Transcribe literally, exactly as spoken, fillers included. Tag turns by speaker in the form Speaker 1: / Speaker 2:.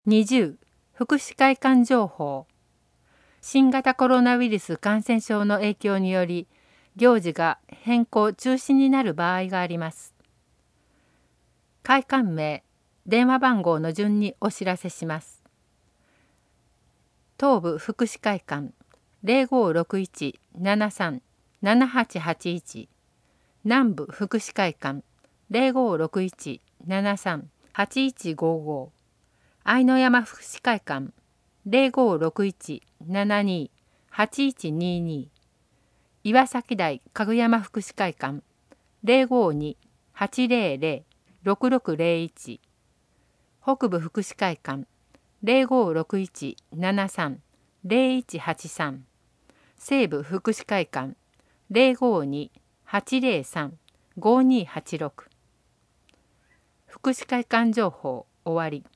Speaker 1: にじゅう福祉会館情報。新型コロナウイルス感染症の影響により行事が変更中止になる場合があります。会館名、電話番号の順にお知らせします。東部福祉会館 ゼロごろくいち ななさん ななはちはちいち、南部福祉会館 ゼロごろくいち ななさん はちいちごご、愛の山福祉会館 ゼロごろくいち ななに はちいちにに、岩崎台かぐやま福祉会館 ゼロごに はちゼロゼロ ろくろくゼロいち、北部福祉会館 ゼロごろくいち ななさん ゼロいちはちさん、西部福祉会館 ゼロごに はちゼロさん ごにはちろく。福祉会館情報終わり。